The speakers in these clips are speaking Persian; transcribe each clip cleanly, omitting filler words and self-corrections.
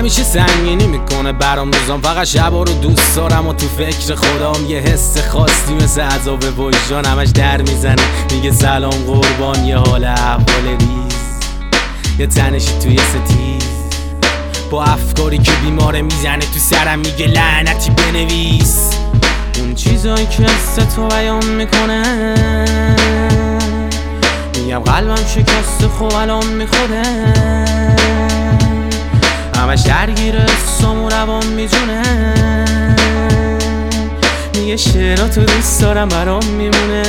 همیشه سنگینی میکنه برام روزام، فقط شبا رو دوست دارم و تو فکر خودم. یه حس خاصی مثل عذاب وجدان همش در میزنه، میگه سلام قربان، یه حال احوال ریز، یه تنشی توی ستیز، با افکاری که بیماره میزنه تو سرم، میگه لعنتی بنویس اون چیزایی که حس تو بیان میکنه. میگم قلبم شکسته خب الان میخوره، همش درگیر حسام و روان میجونه. میگه شعراتو دوست دارم برام میمونه.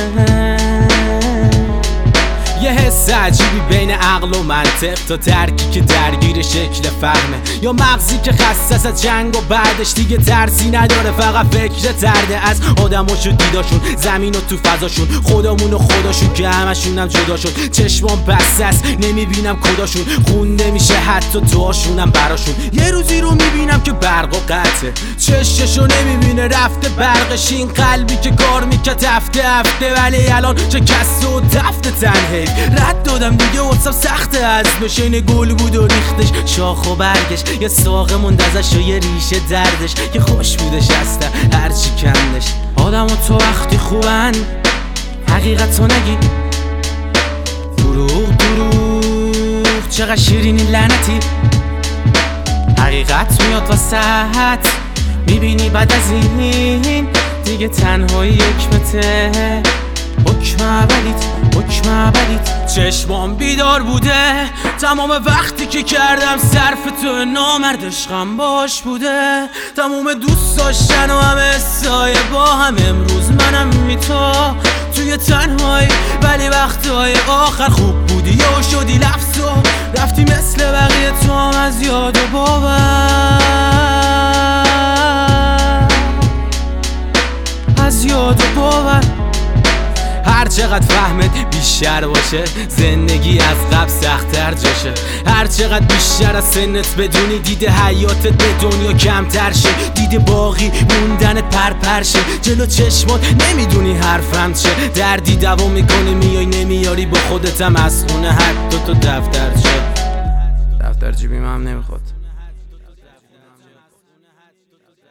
یه حس عجیبی بین عقل و منطق، تا ترکی که درگیر شکل فهمه، یا مغزی که خسته از جنگ و بعدش دیگه ترسی نداره، فقط فکر ترده از آدماشو دیداشون، زمین و تو فضاشون، خودمون و خداشون که همشونم جدا شد. چشمام بسته است نمیبینم کداشون، خونده میشه حتی توهاشونم براشون. یه روزی رو میبینم که برق و قطعه، چششو نمیبینه رفته برقش، این قلبی که کار میکرد هفته ولی الان چه کسته و دفته تنهی. رد دادم دیگه واتساپ سخته، از بشین گل بود و ریختش شاخ و برگش، یه ساق مندازش و یه ریشه دردش، یه خوش بودش هسته هرچی کندش. آدم و تو وقتی خوبن حقیقت تو نگی، دروغ چقدر شیرینی لعنتی، حقیقت میاد وسط میبینی بعد از این دیگه تنهایی حکمته، حکم ابدیت. چشمام بیدار بوده تمام وقتی که کردم صرف تو، نامرد عشقم باش بوده، تمام دوست داشتن و همه سایه با هم. امروز منم می تو توی تنهایی، ولی وقتهای آخر خوب بودی یا شدی لفظ و رفتی مثل بقیه، تو هم از یاد و باور هر چقدر فهمت بیشتر باشه، زندگی از قبل سخت‌تر جاشه. هر چقدر بیشتر از سنت بدونی، دیده حیاتت به دنیا کمتر شه، دیده باقی موندنت پرپر شه. جلو چشمات نمیدونی حرفم چه، دردی دوام میکنی میای نمیاری با خودتم از خونه، حتی تو دفتر جیبیم هم نمیخواد.